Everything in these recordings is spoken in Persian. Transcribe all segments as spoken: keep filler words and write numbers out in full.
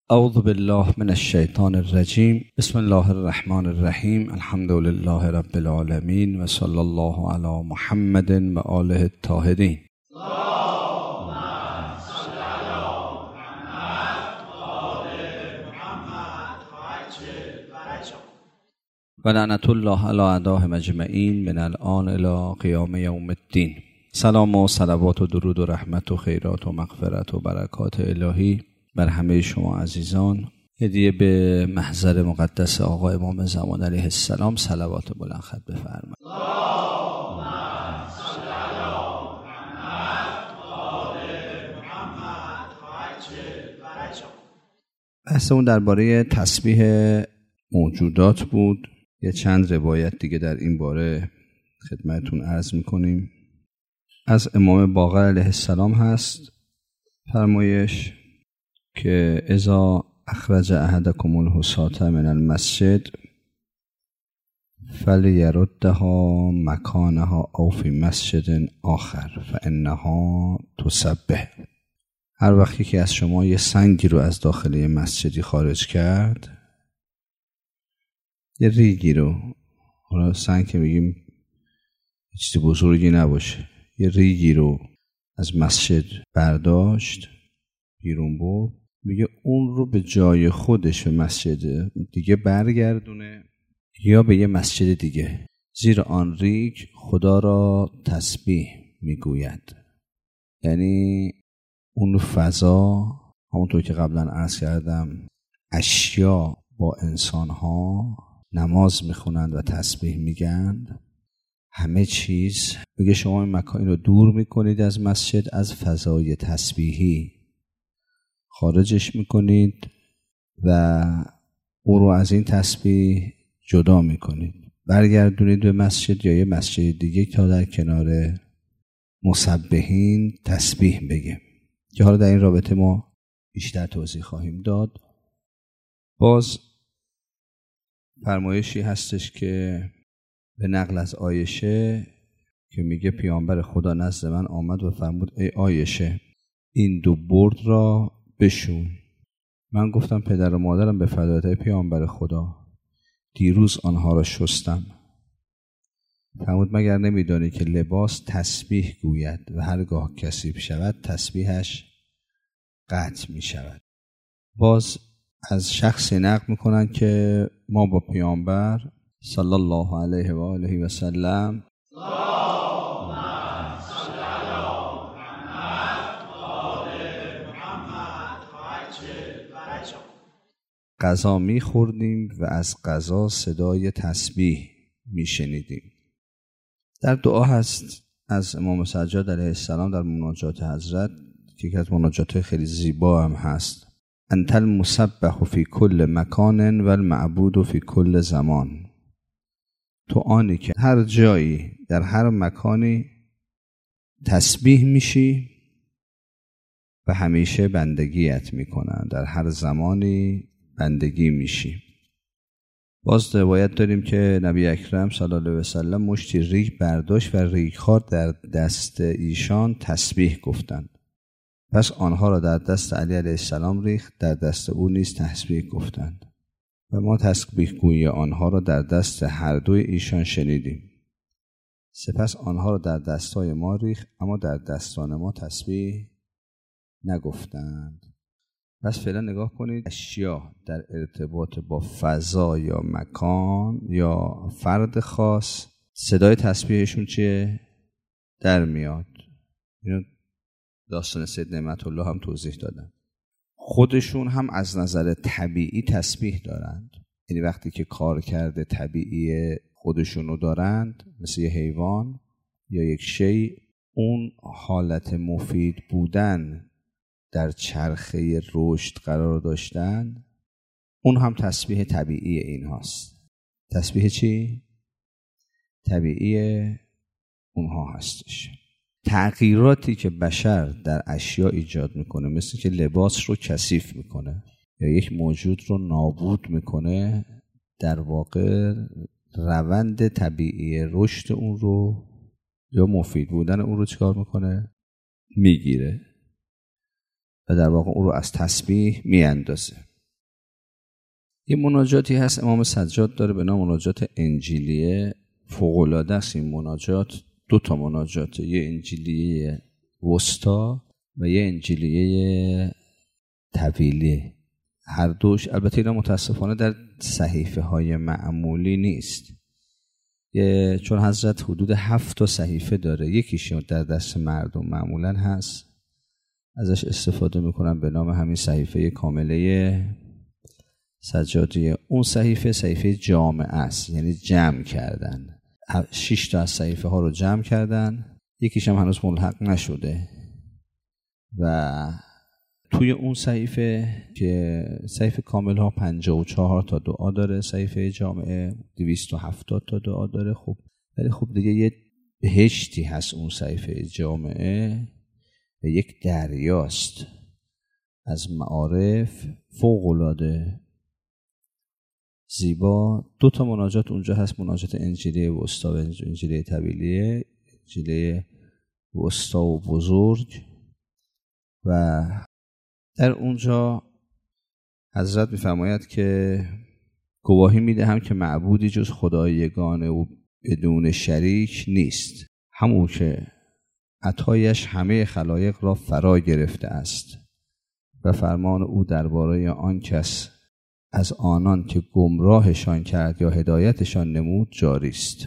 اعوذ بالله من الشیطان الرجیم. بسم الله الرحمن الرحیم. الحمد لله رب العالمین و صلی الله علی محمد و آله الطاهرین. و لعنت الله علی اعدائهم اجمعین من الآن الی قیام یوم الدین. سلام و صلوات و درود و رحمت و خیرات و مغفرت و برکات الهی بر همه شما عزیزان. هدیه به محضر مقدس آقا امام زمان علیه السلام صلوات بلند خط بفرمایید. بحثمون درباره تسبیح موجودات بود. یه چند روایت دیگه در این باره خدمتتون عرض میکنیم. از امام باقر علیه السلام هست فرمایش که اذا اخرج احدکم الحصاة من المسجد فلیردها مکانها او فی مسجد آخر فانها تسبح. هر وقتی که از شما یه سنگی رو از داخل مسجدی خارج کرد، یه ریگی رو، حالا سنگ که بگیم چیز بزرگی نباشه، یه ریگی رو از مسجد برداشت بیرون برد، میگه اون رو به جای خودش به مسجد دیگه برگردونه یا به یه مسجد دیگه، زیر آن ریگ خدا را تسبیح میگوید. یعنی اون فضا، همونطور که قبلا عرض کردم، اشیا با انسانها نماز میخونند و تسبیح میگن، همه چیز میگه شما این مکانی رو دور میکنید از مسجد، از فضای تسبیحی خارجش میکنید و او رو از این تسبیح جدا میکنید، برگردونید به مسجد یا یه مسجد دیگه تا در کنار مسبحین تسبیح بگه، که حالا در این رابطه ما بیشتر توضیح خواهیم داد. باز فرمایشی هستش که به نقل از عایشه که میگه پیامبر خدا نزد من آمد و فرمود ای عایشه این دو برد را بشون. من گفتم پدر و مادرم به فدایت پیامبر خدا، دیروز آنها را شستم. فرمود مگر نمیدانی که لباس تسبیح گوید و هرگاه کثیف شود تسبیحش قطع می شود. باز از شخصی نقل میکنن که ما با پیامبر صلی الله علیه و آله و سلم غذا میخوردیم و از غذا صدای تسبیح میشنیدیم. در دعا هست از امام سجاد علیه السلام در مناجات حضرت که یکی از مناجات خیلی زیبا هم هست: انت المسبح فی کل مکان و المعبود فی کل زمان. تو آنی که هر جایی در هر مکانی تسبیح میشی و همیشه بندگیت میکنن، در هر زمانی بندگی میشی. باز روایت داریم که نبی اکرم صلی الله علیه و سلم مشتی ریگ برداشت و ریگ‌ها در دست ایشان تسبیح گفتند. پس آنها را در دست علی علیه السلام ریخت، در دست او نیز تسبیح گفتند و ما تسبیح گویی آنها را در دست هر دوی ایشان شنیدیم. سپس آنها را در دستای ما ریخت اما در دستان ما تسبیح نگفتند. پس فعلا نگاه کنید، اشیا در ارتباط با فضا یا مکان یا فرد خاص صدای تسبیحشون چیه؟ در میاد. اینو داستان سید نعمت الله هم توضیح دادن. خودشون هم از نظر طبیعی تسبیح دارند، یعنی وقتی که کار کرده طبیعی خودشونو دارند، مثل یه حیوان یا یک شی، اون حالت مفید بودن در چرخه رشد قرار داشتن، اون هم تسبیح طبیعی این هاست. تسبیح چی؟ طبیعی اونها هستش. تغییراتی که بشر در اشیا ایجاد میکنه، مثل که لباس رو کثیف میکنه یا یک موجود رو نابود میکنه، در واقع روند طبیعی رشد اون رو یا مفید بودن اون رو چیکار میکنه؟ میگیره و در واقع اون رو از تسبیح میاندازه. یه مناجاتی هست امام سجاد داره به نام مناجات انجیلیه، فوق‌العاده است این مناجات. دو تا مناجات، یه انجیلیه وسطا و یه انجیلیه طویله. هر دوش البته اینا متاسفانه در صحیفه های معمولی نیست، یه چون حضرت حدود هفت تا صحیفه داره، یکیش در دست مردم معمولا هست، ازش استفاده میکنن به نام همین صحیفه کامله سجادیه. اون صحیفه صحیفه جامع است، یعنی جمع کردن، شش تا از صحیفه ها رو جمع کردن، یکیش هم هنوز ملحق نشده. و توی اون صحیفه که صحیفه کامل ها پنجاه و چهار تا دعا داره، صحیفه جامعه دویست و هفتاد تا دعا داره. خب ولی خب دیگه یه بهشتی هست اون صحیفه جامعه و یک دریاست از معارف فوق‌العاده زیبا. دو تا مناجات اونجا هست، مناجات انجیلیه وسطا و انجیلیه طویلیه. انجیلیه وسطا و بزرگ، و در اونجا حضرت می‌فرماید که گواهی میدهم که معبودی جز خدای یگانه و بدون شریک نیست، همون که عطایش همه خلایق را فرا گرفته است و فرمان او درباره آن کس از آنان که گمراهشان کرد یا هدایتشان نمود جاری است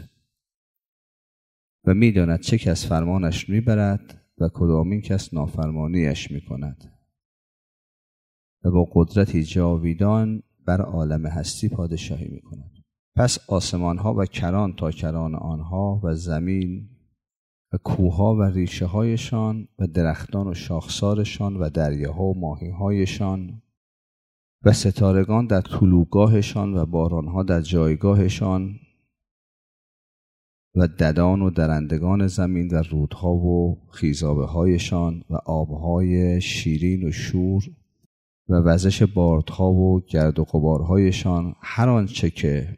و می‌داند چه کس فرمانش میبرد و کدامین کس نافرمانیش میکند و با قدرتی جاویدان بر عالم هستی پادشاهی میکند. پس آسمانها و کران تا کران آنها و زمین و کوهها و ریشه هایشان و درختان و شاخسارشان و دریاها و ماهی هایشان و ستارگان در طلوعگاهشان و بارانها در جایگاهشان و ددان و درندگان زمین و رودها و خیزابه هایشان و آبهای شیرین و شور و وزش باردها و گرد و غبارهایشان، هر آنچه که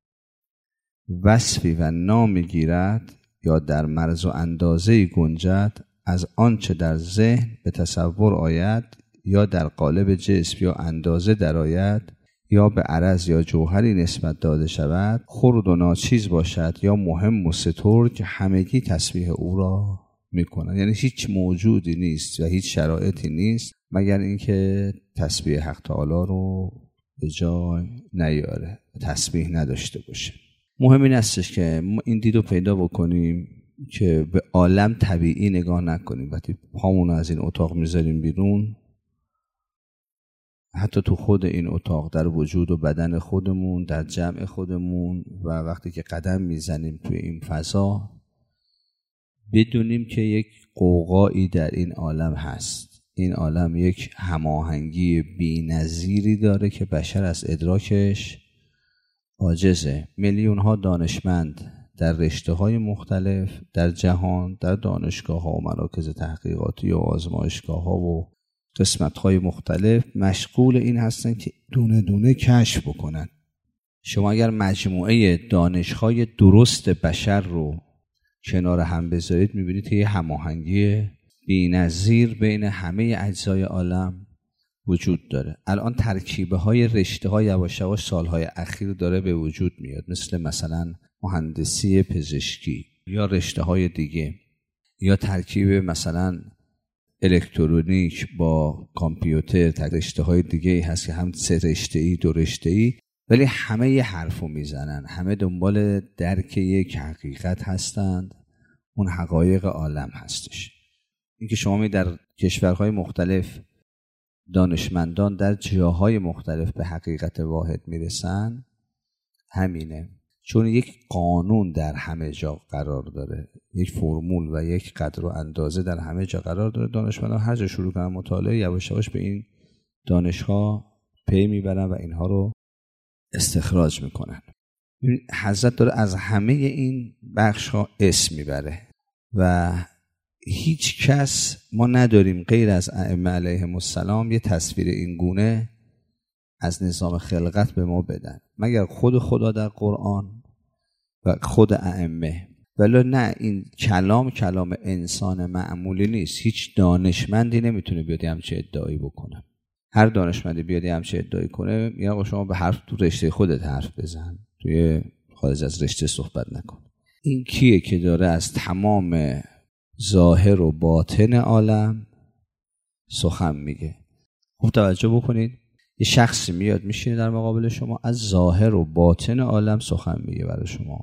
وصفی و نامی گیرد یا در مرز و اندازه‌ای گنجد، از آنچه در ذهن به تصور آید یا در قالب جسم یا اندازه درآید یا به عرض یا جوهری نسبت داده شود، خرد و ناچیز باشد یا مهم و سترگ، همگی تسبیح او را میکنند. یعنی هیچ موجودی نیست و هیچ شرایطی نیست مگر اینکه تسبیح حق تعالی رو به جای نیاره، تسبیح نداشته باشه. مهم این استش که ما این دیدو پیدا بکنیم که به عالم طبیعی نگاه نکنیم. وقتی پامون از این اتاق میذاریم بیرون، حتی تو خود این اتاق، در وجود و بدن خودمون، در جمع خودمون، و وقتی که قدم میزنیم توی این فضا، بدونیم که یک قوقایی در این عالم هست. این عالم یک هماهنگی بی‌نظیری داره که بشر از ادراکش عاجزه. میلیون ها دانشمند در رشته‌های مختلف در جهان، در دانشگاه‌ها و مراکز تحقیقاتی و آزمایشگاه‌ها و قسمت‌های مختلف مشغول این هستن که دونه دونه کشف بکنن. شما اگر مجموعه دانش‌های درست بشر رو کنار هم بذارید، می‌بینید که یه هماهنگی بی‌نظیر بین همه اجزای عالم وجود داره. الان ترکیبه‌های رشته‌های یواش یواش سال‌های اخیر داره به وجود میاد، مثل مثلا مهندسی پزشکی یا رشته‌های دیگه، یا ترکیب مثلا الکترونیک با کامپیوتر. رشته‌های دیگه هست که هم سه رشته‌ای دو رشته‌ای، ولی همه یه حرفو میزنن، همه دنبال درک یک حقیقت هستند. اون حقایق عالم هستش. اینکه شما می در کشورهای مختلف دانشمندان در جاهای مختلف به حقیقت واحد میرسن، همینه. چون یک قانون در همه جا قرار داره، یک فرمول و یک قدر و اندازه در همه جا قرار داره. دانشمندان هر جا شروع کنن مطالعه، یواش یواش به این دانش‌ها پی میبرن و اینها رو استخراج میکنن. حضرت داره از همه این بخش‌ها اسم میبره و هیچ کس ما نداریم غیر از ائمه علیهم السلام یه تصویر این گونه از نظام خلقت به ما بدن، مگر خود خدا در قرآن و خود ائمه. ولی نه، این کلام کلام انسان معمولی نیست. هیچ دانشمندی نمیتونه بیاد همچین ادعایی بکنه. هر دانشمندی بیاد همچه ادعایی کنه میگن آقا شما به حرف تو رشته خودت حرف بزن، توی خارج از رشته صحبت نکن. این کیه که داره از تمام ظاهر و باطن عالم سخن میگه؟ خوب توجه بکنید، یه شخصی میاد میشینه در مقابل شما از ظاهر و باطن عالم سخن میگه برای شما.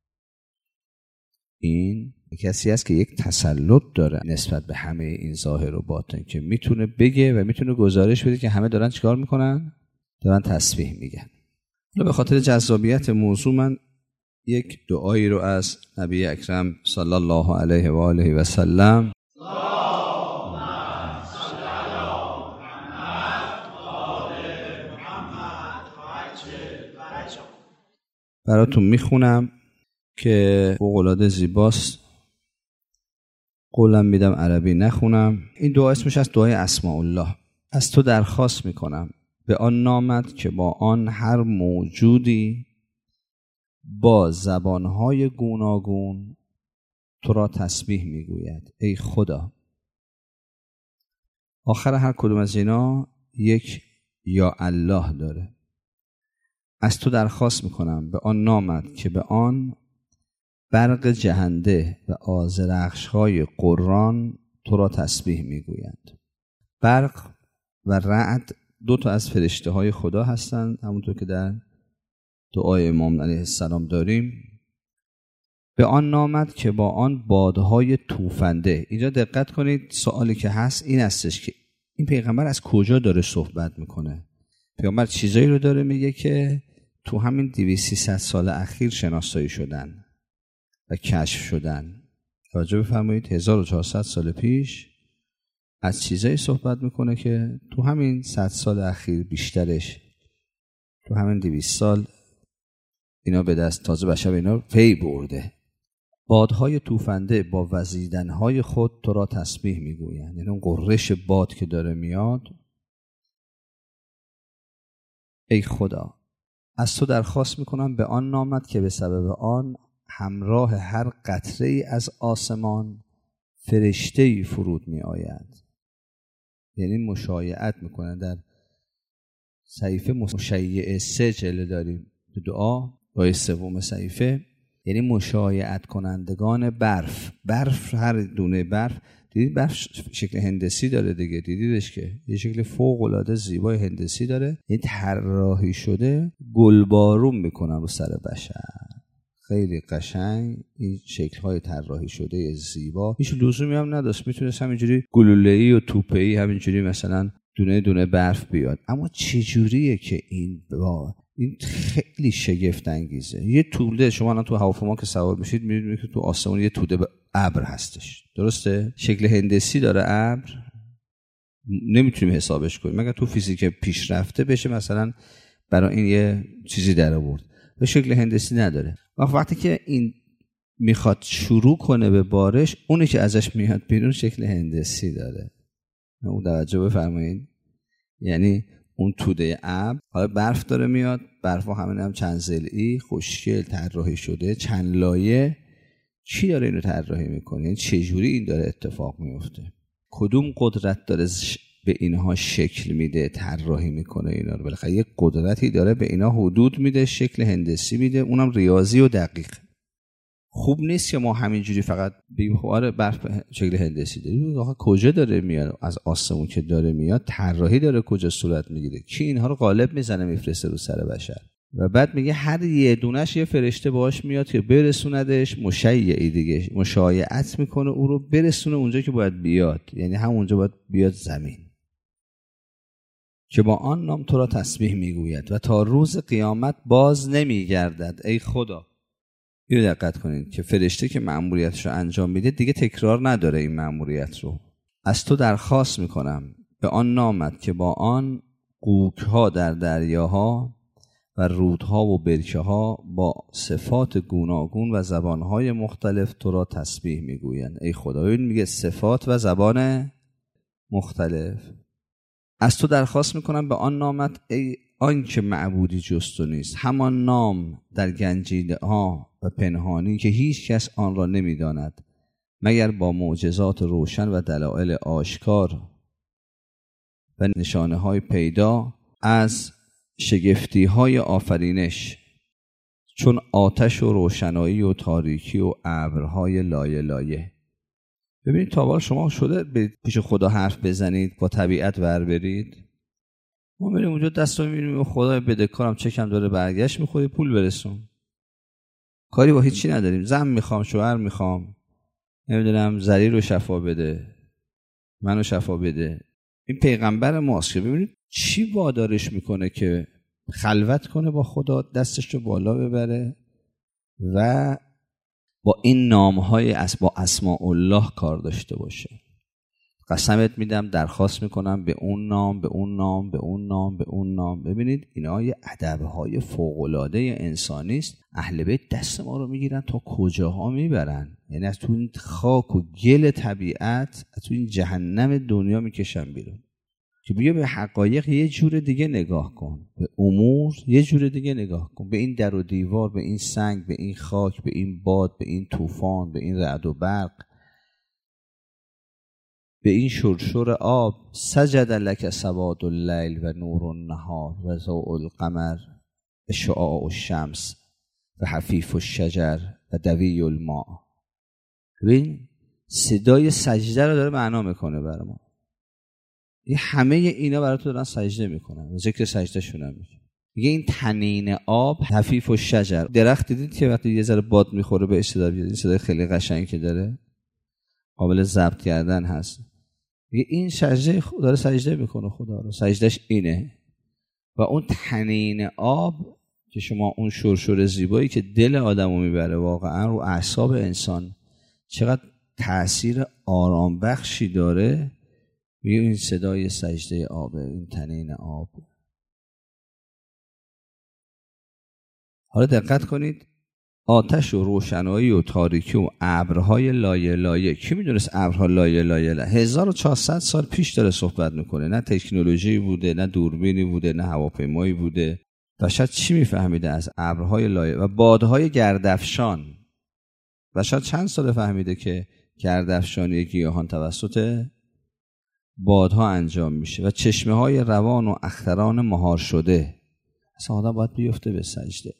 این کسی است که یک تسلط داره نسبت به همه این ظاهر و باطن که میتونه بگه و میتونه گزارش بده که همه دارن چیکار میکنن؟ دارن تسبیح میگن. حالا به خاطر جذابیت موضوع من یک دعایی رو از نبی اکرم صلی الله علیه و آله و سلم براتون میخونم که فوق‌العاده زیباست. قولم میدم عربی نخونم. این دعا اسمش از دعای اسماء الله. از تو درخواست میکنم به آن نامت که با آن هر موجودی با زبانهای گوناگون تو را تسبیح میگوید. ای خدا. آخر هر کدوم از اینا یک یا الله داره. از تو درخواست میکنم به آن نامت که به آن برق جهنده و آذرخش‌های قرآن تو را تسبیح میگویند. برق و رعد دو تا از فرشته های خدا هستند، همونطور که در دعای امام علیه السلام داریم. به آن نامت که با آن بادهای توفنده. اینجا دقت کنید، سوالی که هست این هستش که این پیغمبر از کجا داره صحبت میکنه؟ پیغمبر چیزایی رو داره میگه که تو همین دویست سیصد سال اخیر شناسایی شدن و کشف شدن. توجه بفرمایید، هزار و چهارصد سال پیش از چیزایی صحبت میکنه که تو همین صد سال اخیر بیشترش تو همین دویست سال اینا به دست تازه بشر اینا پی برده. بادهای توفنده با وزیدنهای خود تو را تسبیح میگویند. یعنی اون قررش باد که داره میاد. ای خدا، از تو درخواست میکنم به آن نامت که به سبب آن همراه هر قطره ای از آسمان فرشته ای فرود می آید. یعنی مشایعت میکنن. در صحیفه مشیع سه جلد داریم دعا دعای سوم صحیفه، یعنی مشایعت کنندگان برف. برف، هر دونه برف، دیدید برف شکل هندسی داره دیگه، دیدیدش که یه شکل فوق العاده زیبای هندسی داره. این طراحی شده گلبارون میکنن رو سر بشر. خیلی قشنگ این شکل‌های طراحی شده زیبا. هیچ لزومی هم نداشت، میتونست همینجوری گلوله‌ای و توپه‌ای همینجوری مثلا دونه دونه برف بیاد. اما چجوریه که این با این خیلی شگفت انگیزه. یه توده، شما الان تو هواپیما که سوار میشید میبینید که تو آسمون یه توده ابر هستش، درسته؟ شکل هندسی داره ابر، نمیتونیم حسابش کنیم مگر تو فیزیک پیشرفته بشه مثلا برای این یه چیزی در آورد. به شکل هندسی نداره. وقتی که این میخواد شروع کنه به بارش، اونی که ازش میاد بیرون شکل هندسی داره. اون توجه بفرمایید. یعنی اون توده ابر، حالا برف داره میاد، برف ها همین هم چند ضلعی خوشگل طراحی شده، چند لایه. کی داره اینو طراحی میکنه؟ یعنی چه جوری این داره اتفاق میفته؟ کدوم قدرت داره به اینها شکل میده، طراحی میکنه اینا رو؟ بالاخره یک قدرتی داره به اینا حدود میده، شکل هندسی میده، اونم ریاضی و دقیق. خوب نیست که ما همینجوری فقط بگیم خب آره برف شکل هندسی داره. آخه کجا داره میاد؟ از آسمون که داره میاد طراحی داره کجا صورت میگیره؟ کی اینها رو قالب میزنه میفرسته رو سر بشر؟ و بعد میگه هر یه دونش یه فرشته باهاش میاد که برسوندش، مشیعی دیگه، مشایعت میکنه او رو برسونه اونجا که باید بیاد. یعنی همونجا باید بیاد زمین. که با آن نام تو را تسبیح میگوید و تا روز قیامت باز نمیگردد. ای خدا. اینو دقت کنید که فرشته که مأموریتش رو انجام میده دیگه تکرار نداره این مأموریت رو. از تو درخواست میکنم به آن نامت که با آن قوکها در دریاها و رودها و برکه‌ها با صفات گوناگون و زبانهای مختلف تو را تسبیح میگویند. ای خدا. این میگه صفات و زبان مختلف. از تو درخواست میکنم به آن نامت ای آن که معبودی جز تو نیست، همان نام در گنجیده ها و پنهانی که هیچ کس آن را نمیداند مگر با معجزات روشن و دلائل آشکار و نشانه های پیدا از شگفتی های آفرینش، چون آتش و روشنایی و تاریکی و ابرهای لایه لایه. ببینید تا حالا شما شده به پیش خدا حرف بزنید، با طبیعت ور برید؟ ما میریم اونجا دست رو میریم و خدا بدهکارم چکم داره برگشت میخوری پول برسون، کاری با هیچی نداریم. زن میخوام، شوهر میخوام، نمیدونم زری رو شفا بده، منو شفا بده. این پیغمبر ماست که ببینید چی وادارش میکنه که خلوت کنه با خدا، دستش رو بالا ببره و با این نامهای اس با اسماء الله کار داشته باشه. قسمت میدم، درخواست میکنم به اون نام، به اون نام، به اون نام، به اون نام. ببینید اینا یه ادبهای فوق‌العاده انسانی است. اهل بیت دست ما رو میگیرن تا کجاها میبرن، یعنی از تو این خاک و گل طبیعت، از تو این جهنم دنیا میکشن بیرون که بیا به حقایق یه جور دیگه نگاه کن، به امور یه جور دیگه نگاه کن، به این در و دیوار، به این سنگ، به این خاک، به این باد، به این طوفان، به این رعد و برق، به این شرشر آب. سجد لک سواد اللیل و نور النهار و ضوء القمر و شعاع الشمس و حفیف الشجر و دوی الماء. ببین صدای سجده رو داره معنا میکنه برای ما. این همه اینا برای تو دارن سجده میکنن، ذکر سجده شون هم میشه. میگه این تنین آب، حفیف الشجر. درخت دیدید که وقتی یه ذره باد میخوره به صدا بیاد، این صدای خیلی قشنگی که داره، قابل ضبط کردن هست. این سجده داره سجده میکنه خدا رو، سجدش اینه. و اون تنین آب که شما اون شرشر زیبایی که دل آدمو میبره واقعا رو اعصاب انسان چقدر تأثیر آرام بخشی داره. میگه این صدای سجده آبه، این تنین آب. حالا دقت کنید، آتش و روشنایی و تاریکی و ابرهای لایه لایه. کی میدونست ابرها لایه لایه لایه؟ هزار و چهارصد سال پیش داره صحبت میکنه. نه تکنولوژی بوده، نه دوربینی بوده، نه هواپیمایی بوده. بشر چی میفهمیده از ابرهای لایه و بادهای گردافشان؟ بشر چند سال فهمیده که گردافشانی گیاهان توسط بادها انجام میشه و چشمه های روان و اختران مهار شده. اصلا آدم باید بیفته به سجده.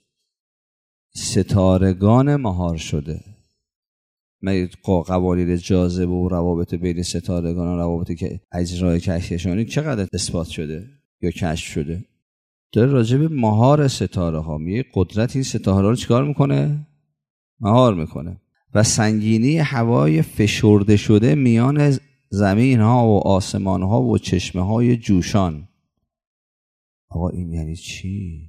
ستارگان مهار شده. مگه قوانین جاذبه و روابط بین ستارگان و روابطی که اجرای کهکشانی چقدر اثبات شده یا کشف شده؟ داره راجع به مهار ستاره ها میگه. قدرت این ستاره رو چیکار میکنه؟ مهار میکنه. و سنگینی هوای فشرده شده میان زمین ها و آسمان ها و چشمه های جوشان. آقا این یعنی چی؟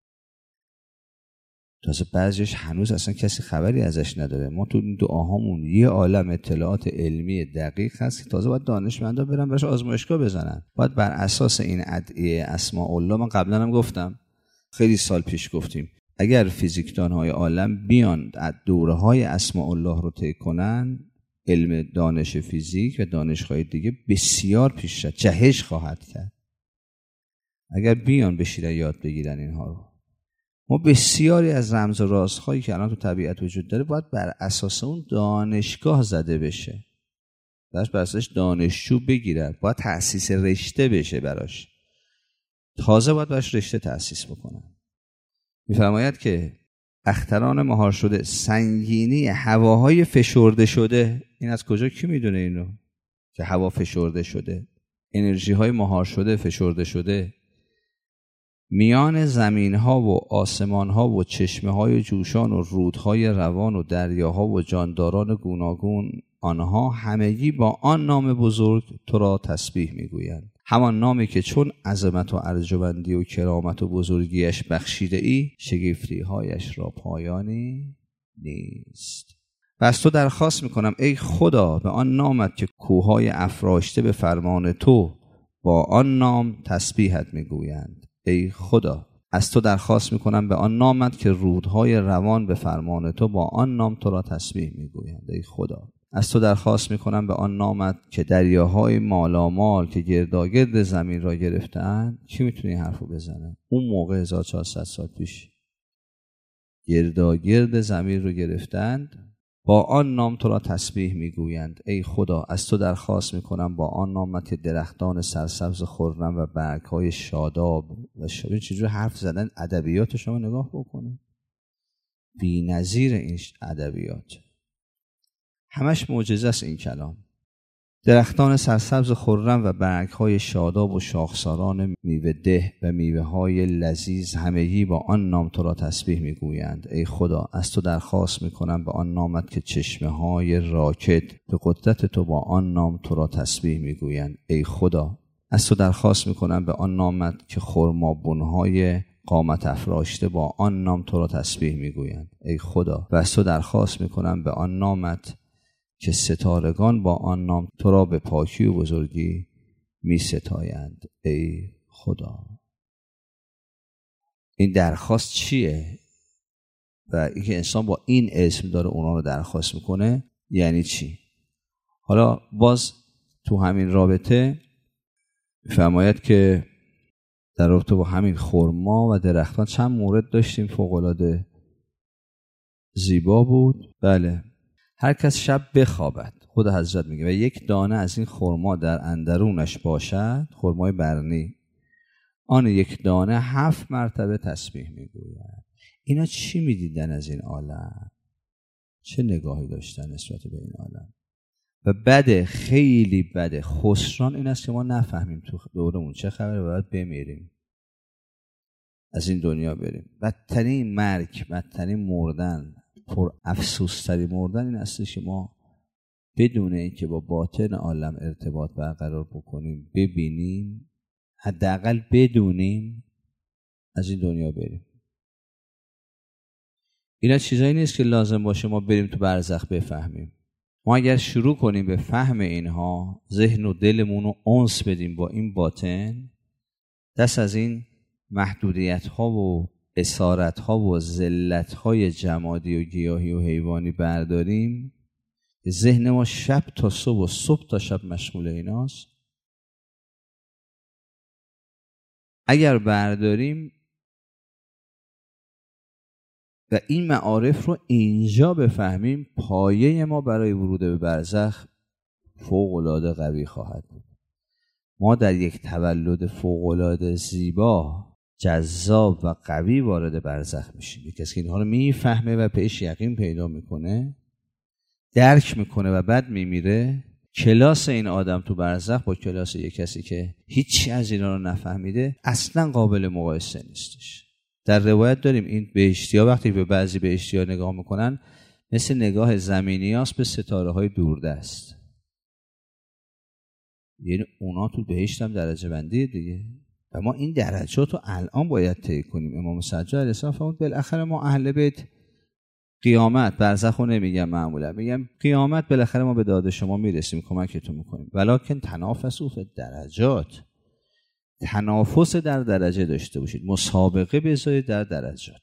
تازه بعضیش هنوز اصلا کسی خبری ازش نداره. ما تو این دعاهامون یه عالم اطلاعات علمی دقیق هست که تازه باید دانشمندا برن براش آزمایشگاه بزنن. باید بر اساس این ادعیه اسماء الله، من قبلا هم گفتم، خیلی سال پیش گفتیم، اگر فیزیکدان‌های عالم بیان از دوره‌های اسماء الله رو طی کنن، علم دانش فیزیک و دانش‌های دیگه بسیار پیش رفت، جهش خواهد کرد. اگر بیان بشینن یاد بگیرن اینها رو. ما بسیاری از رمز و رازهایی که الان تو طبیعت وجود داره باید بر اساس اون دانشگاه زده بشه. درش بر اساسش دانشجو بگیرن، باید تأسیس رشته بشه براش. تازه باید براش رشته تأسیس بکنن. میفرماید که اختران مهار شده، سنگینی هواهای فشرده شده. این از کجا کی میدونه اینو که هوا فشرده شده؟ انرژی های مهار شده، فشرده شده میان زمین ها و آسمان ها و چشمه های جوشان و رودهای روان و دریاها و جانداران گوناگون، آنها همگی با آن نام بزرگ تو را تسبیح میگویند. همان نامی که چون عظمت و ارجمندی و کرامت و بزرگیش بخشیده ای، شگفتی هایش را پایانی نیست. و از تو درخواست میکنم ای خدا به آن نامت که کوههای افراشته به فرمان تو با آن نام تسبیحت میگویند. ای خدا از تو درخواست میکنم به آن نامت که رودهای روان به فرمان تو با آن نام تو را تسبیح میگویند. ای خدا از تو درخواست میکنم به آن نامت که دریاهای مالامال که گرداگرد زمین را گرفتند. کی میتونه این حرفو بزنه؟ اون موقع هزار و چهارصد سال پیش گرداگرد زمین رو گرفتند، با آن نام تو را تسبیح میگویند. ای خدا از تو درخواست میکنم با آن نامت که درختان سرسبز خرم و برگ‌های شاداب و شبیه چجور حرف زدن. ادبیات شما نگاه بکنید، بی‌نظیر این ادبیات، همش معجزه است این کلام. درختان سرسبز خرم و برگ‌های شاداب و شاخساران میوه ده و میوه‌های لذیذ همگی با آن نام تو را تسبیح میگویند. ای خدا از تو درخواست میکنم به آن نامت که چشمه‌های راکد به قدرت تو با آن نام تو را تسبیح میگویند. ای خدا از تو درخواست میکنم به آن نامت که خرمابون‌های قامت افراشته با آن نام تو را تسبیح میگویند. ای خدا و از تو درخواست میکنم به آن نامت که ستارگان با آن نام تو را به پاکی و بزرگی می ستایند. ای خدا. این درخواست چیه؟ و اینکه انسان با این اسم داره اونا رو درخواست میکنه یعنی چی؟ حالا باز تو همین رابطه فرماید که در رابطه با همین خرما و درختان چند مورد داشتیم فوق‌العاده زیبا بود. بله، هر کس شب بخوابد، خود حضرت میگه، و یک دانه از این خرما در اندرونش باشد، خرمای برنی، آن یک دانه هفت مرتبه تسبیح میگوید. اینا چی میدیدن از این عالم؟ چه نگاهی داشتن نسبت به این عالم؟ و بده، خیلی بده، خسران این است که ما نفهمیم تو دورمون چه خبره و باید بمیریم، از این دنیا بریم. بدترین مرگ، بدترین مردن، پر افسوستری مردن این است که ما بدون اینکه با باطن عالم ارتباط برقرار بکنیم، ببینیم، حداقل بدونیم، از این دنیا بریم. اینا چیزایی نیست که لازم باشه ما بریم تو برزخ بفهمیم. ما اگر شروع کنیم به فهم اینها، ذهن و دلمون رو انس بدیم با این باطن، دست از این محدودیت ها و اسارت ها و ذلت های جمادی و گیاهی و حیوانی برداریم، ذهن ما شب تا صبح و صبح تا شب مشغول ایناست. اگر برداریم و این معارف رو اینجا بفهمیم، پایه ما برای ورود به برزخ فوق‌العاده قوی خواهد بود. ما در یک تولد فوق‌العاده زیبا، جذاب و قوی وارد برزخ میشیم. کسی که اینها رو میفهمه و پیش یقین پیدا میکنه، درک میکنه و بعد میمیره، کلاس این آدم تو برزخ با کلاس یک کسی که هیچی از اینا رو نفهمیده اصلا قابل مقایسه نیستش. در روایت داریم این بهشتی‌ها وقتی به بعضی بهشتی‌ها نگاه میکنن مثل نگاه زمینیاست به ستاره های دوردست. یعنی اونا تو بهشت هم درجه بندیه دیگه و ما این درجات رو الان باید طی کنیم. امام سجاد علیه السلام فرمود بالاخره ما اهل بیت قیامت، برزخ رو نمیگم معمولا، میگم قیامت بالاخره ما به داد شما میرسیم، کمکتون میکنیم. ولکن تنافسوا فی الدرجات، تنافس در درجه داشته باشید، مسابقه بذارید در درجات.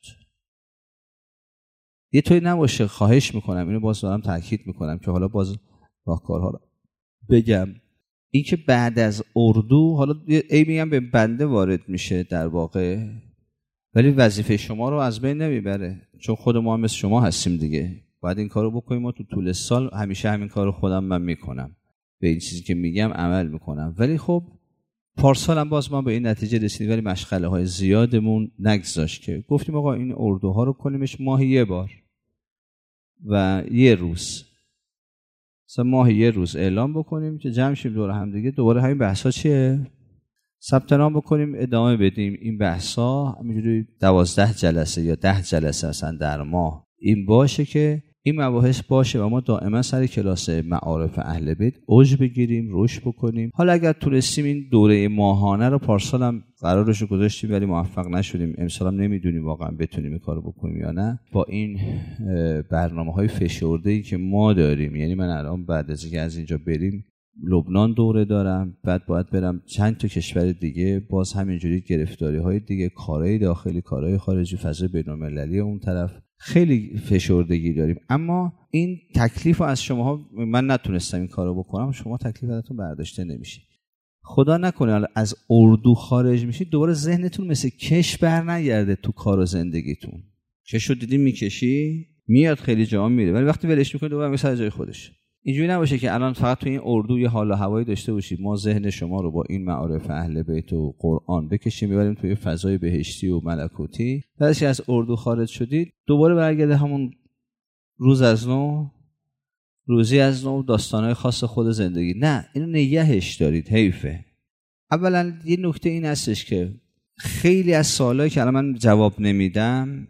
یه طوری نباشه، خواهش میکنم اینو باز دارم تاکید میکنم که حالا باز راهکارها رو بگم. این که بعد از اردو، حالا ای میگم به بنده وارد میشه در واقع، ولی وظیفه شما رو از بین نمیبره، چون خود ما هم مثل شما هستیم دیگه، باید این کارو بکنیم. ما تو طول سال همیشه همین کارو خودم من میکنم، به این چیزی که میگم عمل میکنم، ولی خب پارسال هم باز ما به این نتیجه رسیدیم، ولی مشغله های زیادمون نگذاشت که گفتیم آقا این اردوها رو کنیمش ماهی یه بار و یه روز، مثلا ماهی یه روز اعلام بکنیم که جمع شیم دور هم دیگه، دوباره همین بحثا چیه ثبت نام بکنیم، ادامه بدیم. این بحثا همینجوری دوازده جلسه یا ده جلسه مثلا در ماه این باشه که این مباحث باشه و ما دائما سر کلاس معارف اهل بیت اوج بگیریم، رشد بکنیم. حالا اگر تونستیم این دوره ماهانه رو، پارسال هم قرارش رو گذاشتیم ولی موفق نشدیم، امسال هم نمیدونیم واقعا بتونیم این کارو بکنیم یا نه، با این برنامه‌های فشرده‌ای که ما داریم. یعنی من الان بعد از اینکه از اینجا بریم لبنان دوره دارم، بعد باید برم چند تا کشور دیگه، باز همینجوری گرفتاری‌های دیگه، کارهای داخلی، کارهای خارجی، فضای بین‌المللی اون طرف، خیلی فشردگی داریم. اما این تکلیف از شماها، من نتونستم این کارو بکنم، شما تکلیف ازتون برداشته نمیشه. خدا نکنه از اردو خارج میشید دوباره ذهنتون مثل کش بر نگرده تو کار و زندگیتون. کشو دیدی میکشی، میاد خیلی جا میره، ولی وقتی ولش میکنه دوباره میاد سر جای خودش. اینجوری نباشه که الان فقط تو این اردو یه حال و هوایی داشته باشید ما ذهن شما رو با این معارف اهل بیت و قرآن بکشیم ببریم توی فضای بهشتی و ملکوتی، بعدش از اردو خارج شدید دوباره برگرده همون روز از نو، روزی از نو، داستانهای خاص خود زندگی. نه، اینو نگهش دارید، حیفه. اولا یه نکته این هستش که خیلی از سوالایی که الان من جواب نمیدم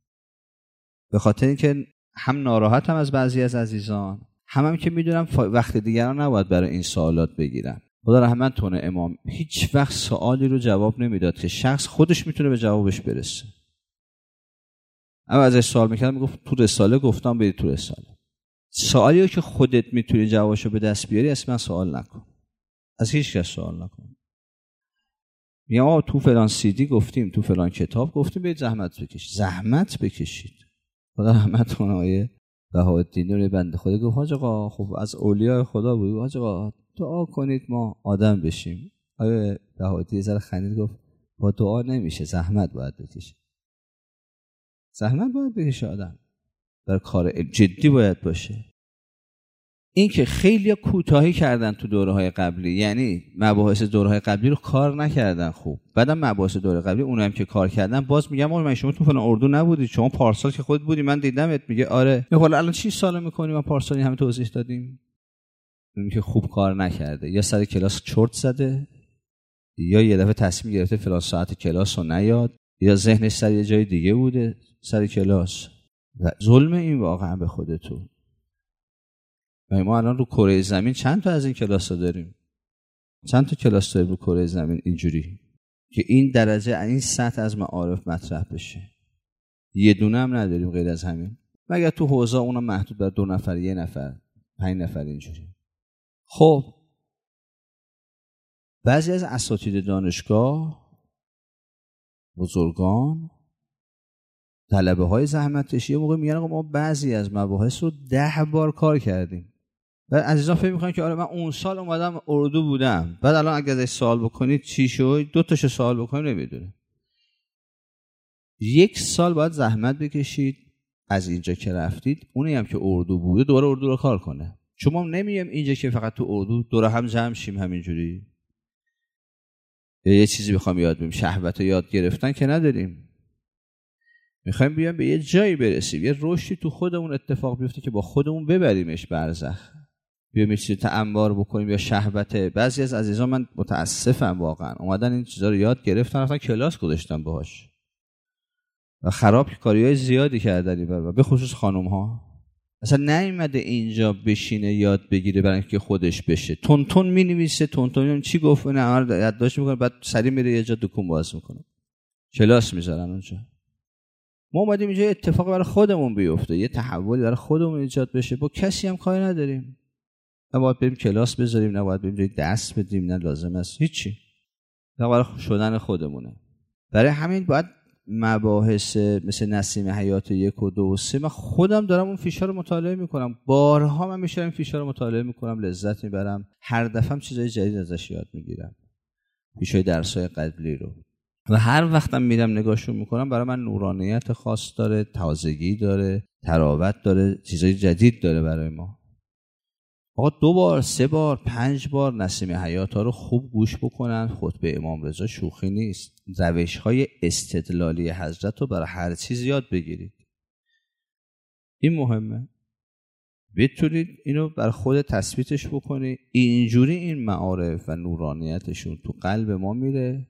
به خاطر اینکه هم ناراحتم از بعضی از عزیزان، هم هم که میدونم وقت دیگران نباید برای این سوالات بگیرم. خدا رحمتونه امام هیچ وقت سوالی رو جواب نمیداد که شخص خودش میتونه به جوابش برسه. اما ازش سوال میکردم میگفت تو رساله گفتم برید تو رساله. سوالی رو که خودت میتونی جوابشو به دست بیاری اصلا سوال نکن، از هیچ کس سوال نکن. میگم آقا تو فلان سیدی گفتیم، تو فلان کتاب گفتیم، برید زحمت بکشید. زحمت بکشید. خدا رحمت کنه آیه بهاءالدین نوری بنده خدا گفت حاج آقا خب از اولیاء خدا بود، حاج آقا دعا کنید ما آدم بشیم. آیه بهاءالدین زره خندید گفت با دعا نمیشه، زحمت باید بکشه. زحمت باید بکشه آدم، در کار جدی باید باشه. این که خیلی کوتاهی کردن تو دوره‌های قبلی، یعنی مباحث دوره‌های قبلی رو کار نکردن خوب، بعدم مباحث دوره قبلی اونم که کار کردن باز میگم آقا من شما تو فلان اردو نبودید، شما پارسال که خود بودی من دیدمت. میگه آره. میگه حالا الان چی سال میکنی ما پارسال همه توضیح دادیم؟ اون که خوب کار نکرده، یا سر کلاس چرت زده، یا یه دفعه تصمیم گرفته فلان ساعت کلاس رو نیاد، یا ذهنش سر یه جای دیگه بوده سر کلاس. و ظلم این واقعا به خودتون. ما الان رو کره زمین چند تا از این کلاس‌ها داریم؟ چند تا کلاس داریم رو کره زمین اینجوری که این درجه این سطح از معارف مطرح بشه؟ یه دونه هم نداریم غیر از همین، مگر تو حوزه اونم محدود به دو نفر، یه نفر، پنج نفر اینجوری. خب بعضی از اساتید دانشگاه، بزرگان، طلبه های زحمتکشی یه موقع میگن ما بعضی از مباحث رو ده بار کار کردیم. و عزیزان فکر میکنن که آره من اون سال اومدم اردو بودم، بعد الان اگه ازش سوال بکنید چی شد، دو تاشو سوال بکنید نمیدونه. یک سال باید زحمت بکشید از اینجا که رفتید، اونی هم که اردو بوده دوباره اردو رو کار کنه. چون ما نمیگیم اینجا که فقط تو اردو دوره هم جمع شیم همینجوری یه چیزی بخوام یاد بگیریم، شهوت یاد گرفتن که نداریم. میخوایم بیایم به یه جایی برسیم، یه رشدی تو خودمون اتفاق بیفته که با خودمون ببریمش برزخ، بیایم یه چیزی تأمبار بکنیم یا شهوت. بعضی از عزیزان من متاسفم واقعا اومدن این چیزا رو یاد گرفتن، رفتن کلاس گذاشتن باهاش و خراب کاریای زیادی کردن، و به خصوص خانم ها اصلا نیومده اینجا بشینه یاد بگیره برای اینکه خودش بشه. تون تون مینویسه، تون تون چی گفت نه عمر یادداشت میکنه، بعد سری میره یه جا دکون باز میکنه، کلاس میذارن اونجا. ما اومدیم اینجا اتفاق برای خودمون بیفته، یه تحولی برای خودمون ایجاد بشه، با کسی هم کاری نداریم. نه باید بریم کلاس بذاریم، نه باید بریم دست بدیم، نه لازم است هیچی. نه برای شدن خودمونه. برای همین باید مباحث مثل نسیم حیات یک و دو و سه من خودم دارم اون فیشا رو مطالعه میکنم، بارها من میشم این فیشا رو مطالعه میکنم، لذت میبرم، هر دفعه هم چیزای جدید ازش یاد میگیرم، فیشای درسای قبلی رو. و هر وقتم میرم نگاهشون میکنم برای من نورانیت خاص داره، تازگی داره، تراوت داره، چیزای جدید داره برای ما. آقا دو بار، سه بار، پنج بار نسیم حیات ها رو خوب گوش بکنن. خطبه امام رضا شوخی نیست. روش های استدلالی حضرت رو برای هر چیز یاد بگیرید. این مهمه. بتونید اینو برای خود تثبیتش بکنید. اینجوری این معارف و نورانیتشون تو قلب ما میره.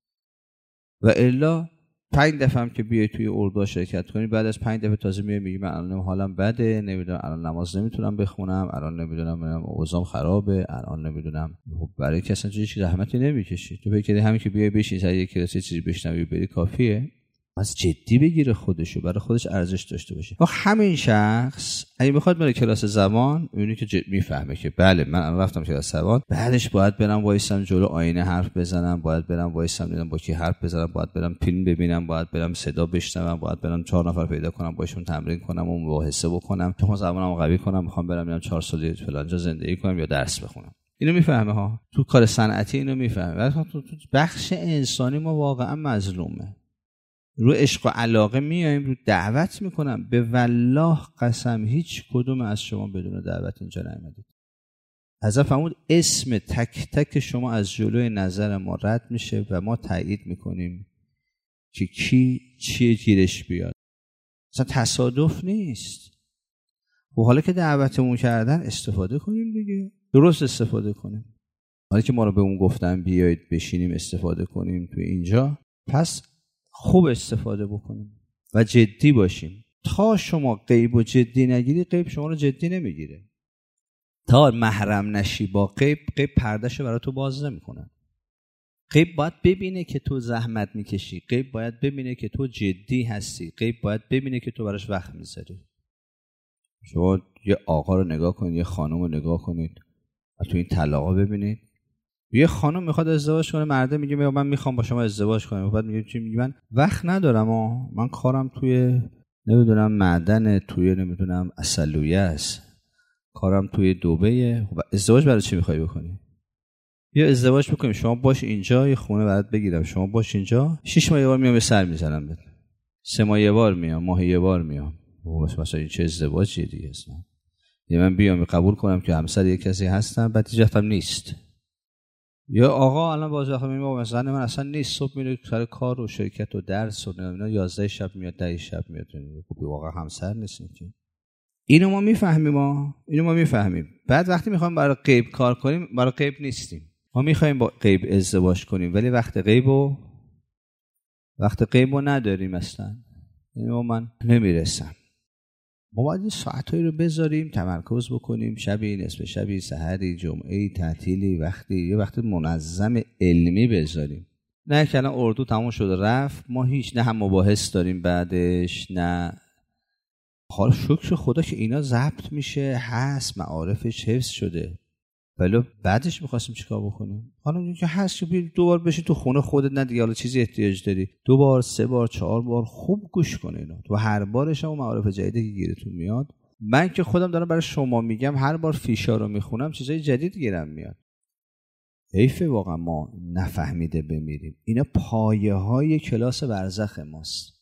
و الا پنج دفعه هم که بیای توی اردو شرکت کنی، بعد از پنج دفعه تازه میای میگی من الان حالم بده، نمیدونم الان نماز نمیتونم بخونم، الان نمیدونم اوضاعم خرابه، الان نمیدونم. برای کسی چیزی زحمتی نمیکشی. تو فکر کنی همین که بیای بشین سر یک کلاس چیزی بشنوی بری کافیه؟ از جدی بگیره خودشو، برای خودش ارزش داشته باشه. و همین شخص اگه بخواد بره کلاس زبان، میبینی که جد... میفهمه که بله من رفتم کلاس زبان، بعدش باید برم وایسم جلو آینه حرف بزنم، باید برم وایسم دیدم با کی حرف بزنم، باید برم فیلم ببینم، باید برم صدا بشنوم، باید برم چهار نفر پیدا کنم باشون تمرین کنم و مباحثه بکنم، میخوام زبانمو قوی کنم، میخوام برم میرم چهار سال فلان جا زندگی کنم یا درس بخونم. اینو میفهمه ها. تو کار صنعتی اینو میفهمه. ولی تو بخش انسانی ما واقعا مظلومه. رو عشق و علاقه میایم، رو دعوت میکنم. به والله قسم هیچ کدوم از شما بدون دعوت اینجا نیامدید. حضرت فرمود اسم تک تک شما از جلوی نظر ما رد میشه و ما تایید میکنیم که کی چیه گیرش بیاد. اصلا تصادف نیست. و حالا که دعوتمون کردن استفاده کنیم دیگه، درست استفاده کنیم. حالا که ما رو به اون گفتن بیایید بشینیم استفاده کنیم تو اینجا، پس خوب استفاده بکنیم و جدی باشیم. تا شما غیب و جدی نگیری، غیب شما رو جدی نمیگیره. تا محرم نشی با غیب، غیب پردهشو برای تو باز نمیکنه. غیب باید ببینه که تو زحمت میکشی، غیب باید ببینه که تو جدی هستی، غیب باید ببینه که تو براش وقت میذاری. شما یه آقا رو نگاه کنید، یه خانم رو نگاه کنید و تو این طلاقا ببینید. یه خانم میخواد ازدواج کنه، مرده میگه من میخوام با شما ازدواج کنم، بعد میگه چی؟ میگه من وقت ندارم، ها من کارم توی نمیدونم معدن، توی نمیدونم عسلویه است، کارم توی دبیه. ازدواج برای چی میخوای بکنی؟ یا ازدواج بکنیم، شما باش اینجا، یه خونه برات بگیرم، شما باش اینجا، شش ماه یه بار میام سر میزنم بهت، سه ماه یه بار میام، ماه یه بار میام. بس مثلا این چه ازدواجیه دیگه اصلا؟ یه من بیام قبول کنم که همسر یک کسی هستم، بعد دیگه نیست. یا آقا الان باز وقت میگم مثلا من اصلا نیست، صبح میره سر کار و شرکت و درس و اینا، یازده شب میاد، ده شب میاد. خب واقعا همسر نیست که. اینو ما میفهمیم، ما اینو ما میفهمیم. بعد وقتی میخوایم برای غیب کار کنیم، برای غیب نیستیم. ما میخوایم با غیب ازدواج کنیم ولی وقت غیبو وقت غیبو نداریم اصلا. اینو من نمیرسم. ما باید ساعتایی رو بذاریم تمرکز بکنیم، شبی، نصف شبی، سحری، جمعه‌ای، تعطیلی، وقتی یه وقت منظم علمی بذاریم. نه که الان اردو تموم شده رفت، ما هیچ نه هم مباحث داریم بعدش، نه حالا شکر خدا که اینا ضبط میشه، هست، معارفش حفظ شده. ولی بعدش می‌خواستیم چیکار بکنیم؟ حالا اینکه هست که بیا دو بار بشین تو خونه خودت، نه دیگه حالا چیزی احتیاج داری دو بار، سه بار، چهار بار خوب گوش کن اینا. تو هر بارش هم معارف جدیدی که گیرتون میاد. من که خودم دارم برای شما میگم، هر بار فیشا رو میخونم چیزای جدید گیرم میاد. حیفه واقعا ما نفهمیده بمیریم. اینا پایه‌های کلاس برزخ ماست.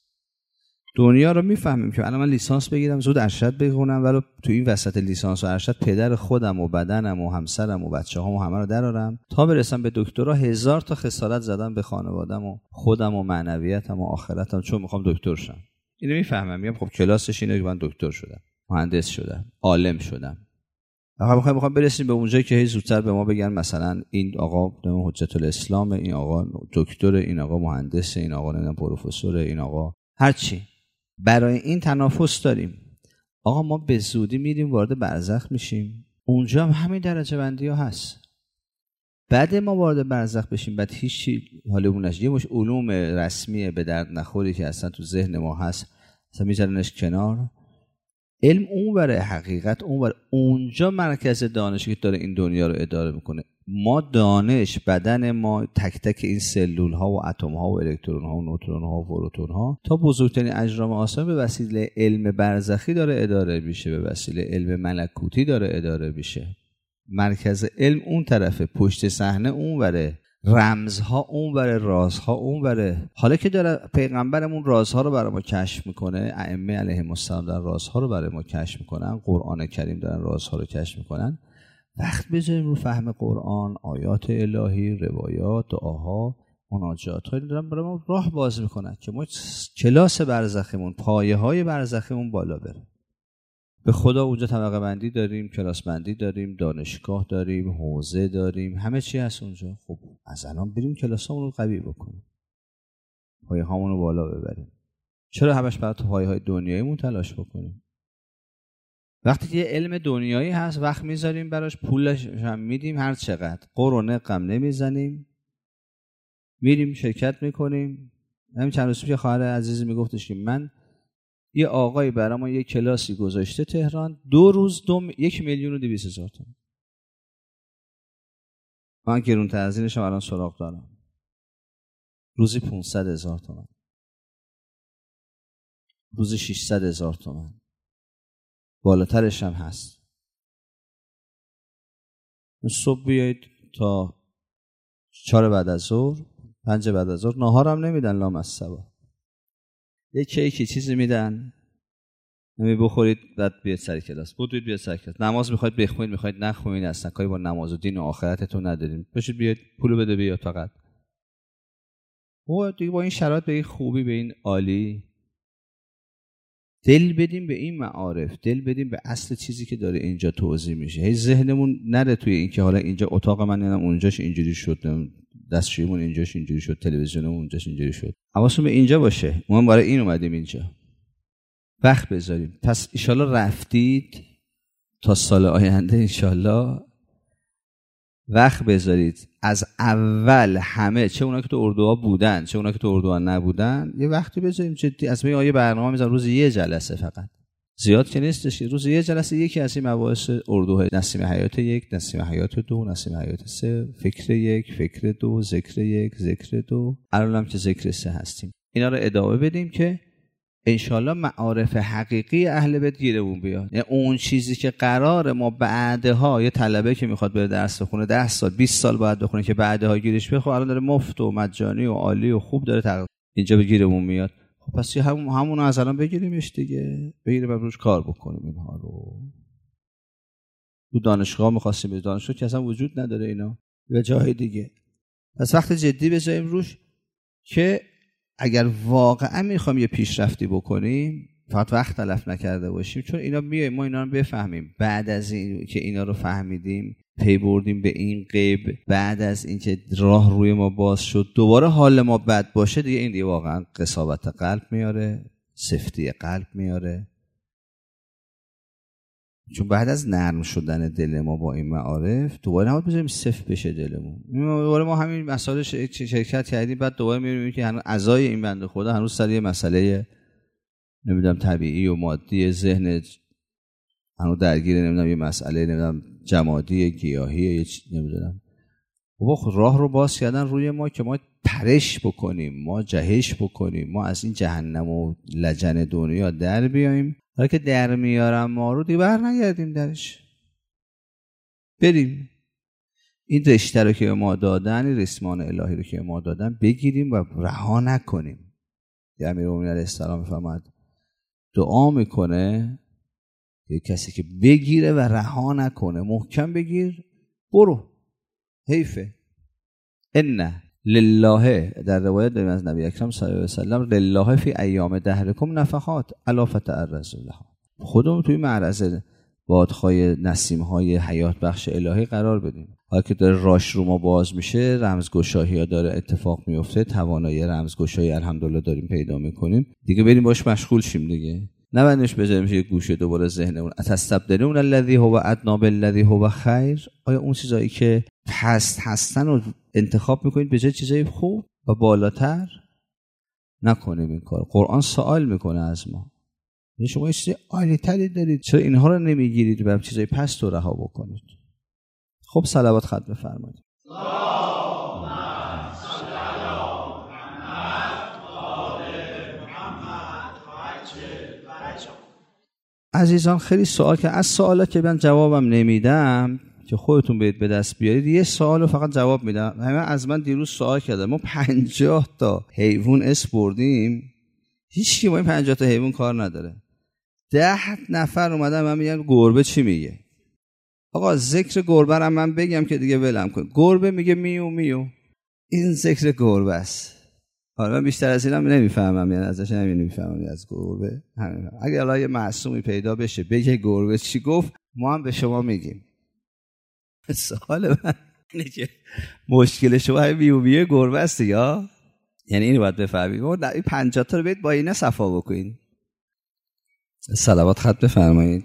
دنیا رو میفهمیم که الان من لیسانس بگیرم، زود ارشد بخونم، ولی تو این وسط لیسانس و ارشد پدر خودم و بدنم و همسرم و بچه‌هام و همه رو درارم تا برسم به دکترا. هزار تا خسارت زدم به خانواده‌ام و خودم و معنویاتم و آخرتم چون میخوام دکتر شم. اینو میفهمم، میگم خب کلاسش اینه که من دکتر شدم، مهندس شدم، عالم شدم. آقا میخوام میخوام برسیم به اونجایی که هی زودتر به ما بگن مثلا این آقا حجت الاسلام، این آقا دکتر، این آقا مهندس، این آقا نمیدونم پروفسور، این آقا هر چی. برای این تنافس داریم. آقا ما به زودی میریم وارد برزخ میشیم، اونجا هم همین درجه بندی ها هست. بعد ما وارد برزخ بشیم، بعد هیچی حالمون نشه، یه مش علوم رسمی به درد نخوری که اصلا تو ذهن ما هست اصلا میذارنش کنار. علم اون برای حقیقت، اون برای اونجا مرکز دانشی که داره این دنیا رو اداره میکنه. ما دانش، بدن ما، تک تک این سلول ها و اتم ها و الکترون ها و نوترون ها و پروتون ها تا بزرگترین اجرام آسمان به وسیله علم برزخی داره اداره میشه، به وسیله علم ملکوتی داره اداره میشه. مرکز علم اون طرفه، پشت صحنه اون وره، رمزها اون وره، رازها اون وره. حالا که داره پیغمبرمون رازها رو برای ما کشف میکنه، ائمه علیهم السلام دارن رازها رو برای ما کشف میکنن، قرآن کریم دارن رازها رو کشف میکنن. وقت بذاریم رو فهم قرآن، آیات الهی، روایات، دعاها، مناجات ها دارن برای ما راه باز میکنن که ما کلاس برزخمون، پایه های برزخمون بالا بره. به خدا اونجا طبقه بندی داریم، کلاس بندی داریم، دانشگاه داریم، حوزه داریم، همه چی هست اونجا. خب از الان بریم کلاسامون رو قوی بکنیم، پایه هامون رو بالا ببریم. چرا همش برای پایه های دنیاییمون تلاش بکنیم؟ وقتی که یه علم دنیایی هست وقت میذاریم براش، پولش هم میدیم هر چقدر، قرونه غم نمیزنیم، میریم شرکت میکنیم. همین چند روز پیش خواهر عزیزی میگفتش که من یه آقایی برای ما یه کلاسی گذاشته تهران، دو روز دوم یک میلیون و دویست هزار تومان. من گرون تزیینش هم الان سراغ دارم، روزی پانصد هزار تومان، روزی ششصد هزار تومان، بالاترش هم هست. صبح بیایید تا چهار بعد از ظهر، پنج بعد از ظهر، ناهارم نمیدن لام از صبا. یه کیکی چیزی میدن نمی بخورید بعد بیاید سر کلاس، بودید بیاید سر کلاس. نماز میخواید بخونید میخواید نخونید، اصلا کاری با نماز و دین و آخرتتون نداریم، باشید بیاید پولو بده بیاد فقط. و دیگه با این شرایط به این خوبی به این عالی دل بدیم به این معارف، دل بدیم به اصل چیزی که داره اینجا توضیح میشه. هی ذهنمون نره توی این که حالا اینجا اتاق من یعنی اونجاش اینجوری شد، دستشویمون اینجاش اینجوری شد، تلویزیونمون اونجاش اینجوری شد. حواستون به اینجا باشه. ما برای این اومدیم اینجا. وقت بذاریم. پس انشالله رفتید تا سال آینده انشالله وقت بذارید از اول همه، چه اونا که تو اردوها بودن چه اونا که تو اردوها نبودن، یه وقتی بذاریم جدی. از من یه برنامه میذارم روز یه جلسه، فقط زیاد که نیستش، روز یه جلسه یکی از این مباحث اردوهای نسیم حیات یک، نسیم حیات دو، نسیم حیات سه، فکر یک، فکر دو، ذکر یک، ذکر دو، الانم که ذکر سه هستیم. اینا رو ادامه بدیم که انشالله معارف حقیقی اهل بیت گیرمون بیاد. یعنی اون چیزی که قراره ما بعدها، یه طلبه که میخواد بره درس بخونه ده سال بیست سال باید بخونه که بعدها گیرش بیاد، خب الان داره مفت و مجانی و عالی و خوب داره تق... اینجا به گیرمون میاد. خب پس همون همون از الان بگیریمش دیگه، بگیریم روش کار بکنیم اینها رو. تو دانشگاه می‌خواستیم به دانشگاه که اصلا وجود نداره اینا، به جای دیگه. پس وقت جدی بذاریم روش که اگر واقعا میخوام یه پیشرفتی بکنیم فقط وقت تلف نکرده باشیم، چون اینا میایم ما اینا رو بفهمیم. بعد از این که اینا رو فهمیدیم، پی بردیم به این غیب، بعد از اینکه راه روی ما باز شد، دوباره حال ما بد باشه دیگه، این دیگه واقعا قساوت قلب میاره، سفتی قلب میاره. چون بعد از نرم شدن دل ما با این معارف دوباره نباید بذاریم صفر بشه دلمون. دوباره ما همین مسائل شرکت کردیم، بعد دوباره میبینیم که هنوز عزای این بنده خدا هنوز سر یه مسئله نمیدونم طبیعی و مادی ذهن هنوز درگیره، نمیدونم یه مسئله نمیدونم جمادی گیاهی نمیدونم. بابا راه رو باز کردن روی ما که ما پرش بکنیم، ما جهش بکنیم، ما از این جهنم و لجن دنیا در بیاییم. حالا که در میارم ما رو دیگه بر نگردیم درش، بریم این رشته رو که ما دادن، این رسمان الهی رو که ما دادن بگیریم و رها نکنیم. امیرالمومنین علیه السلام میفرماد دعا میکنه یه کسی که بگیره و رها نکنه، محکم بگیر برو، حیفه. ان لله، در روایت داریم از نبی اکرم صلی الله علیه و سلم، لله فی ایام دهرکم نفحات الا فتعرضوا لها. خودمون توی معرض بادهای نسیم‌های حیات بخش الهی قرار بدیم. حالا که داره راش رو ما باز میشه، رمزگشایی ها داره اتفاق میفته، توانایی رمزگشایی الحمدلله داریم پیدا میکنیم، دیگه بریم باش مشغول شیم دیگه. نه بندش بذاریم یه گوشه دوباره ذهنمون اتستبدلون الذی هو ادنی بالذی هو خیر. آیا اون چیزایی که پست هستن رو انتخاب میکنید به جای چیزای خوب و بالاتر؟ نکنیم این کار. قرآن سوال میکنه از ما، شما یه چیزی عالی تری دارید، چرا اینها رو نمیگیرید و چیزای پست رو رها بکنید؟ خب صلوات ختم بفرمایید. عزیزان خیلی سوال که از سوالا که من جوابم نمیدم که خودتون برید به دست بیارید، یه سوالو فقط جواب میدم. همه از من دیروز سوال کردن، ما پنجاه تا حیوان اس بردیم، هیچ کی با این پنجاه تا حیوان کار نداره. ده نفر اومدن من میگن گربه چی میگه؟ آقا ذکر گربه رو من بگم که دیگه ولم کن. گربه میگه میو میو، این ذکر گربه است. حالا من بیشتر از اینم نمیفهمم، یعنی ازش نمیفهمم از گربه. اگه حالا یه معصومی پیدا بشه بگه گربه چی گفت، ما هم به شما میگیم. سوال من اینه که مشکل شما همین میو میو گربه است یا؟ یعنی اینو باید بفهمید. ما این پنجاه تا رو بید با اینا صفا بکنین. صلوات ختم بفرمایید.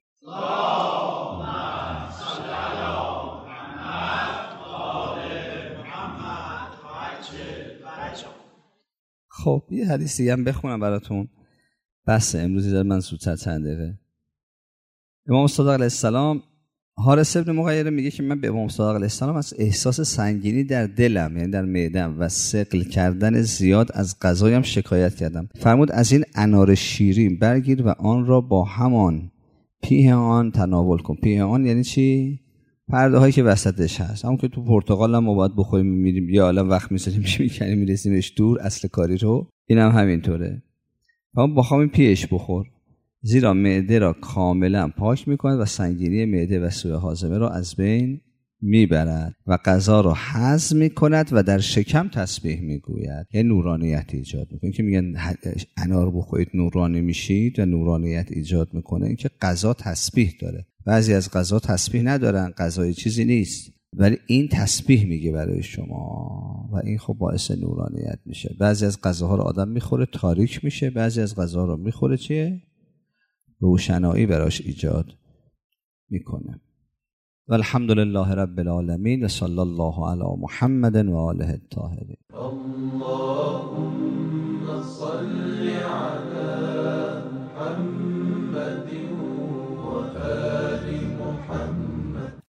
خب یه حدیث دیگه هم بخونم براتون، بس امروزی داره من زودتر چند دقیقه. امام صادق علیه السلام، حارث ابن مغیره میگه که من به امام صادق علیه السلام از احساس سنگینی در دلم، یعنی در معده‌ام و ثقل کردن زیاد از غذایم شکایت کردم. فرمود از این انار شیرین برگیر و آن را با همان پیه آن تناول کن. پیه آن یعنی چی؟ پرده هایی که وسطش هست، همون که تو پرتغال هم ما باید بخوریم میریم یه عالم وقت میذاریم میکنیم میرسیمش دور اصل کاری رو، این هم همینطوره. و با همین پیش بخور، زیرا معده را کاملا پاک میکند و سنگینی معده و سوء هاضمه را از بین میبرد و غذا را هضم میکند و در شکم تسبیح میگوید. یعنی نورانیت ایجاد میکنه. که میگن انار بخورید نورانی میشید و نورانیت ایجاد میکنه، اینکه غذا تسبیح داره. بعضی از غذا تسبیح ندارن، غذای چیزی نیست، ولی این تسبیح میگه برای شما و این خب باعث نورانیت میشه. بعضی از غذاها رو آدم میخوره تاریک میشه، بعضی از غذاها رو میخوره چیه؟ روشنایی براش ایجاد میکنه. و الحمدلله رب العالمین و صلی الله علی محمد و آله الطاهرین.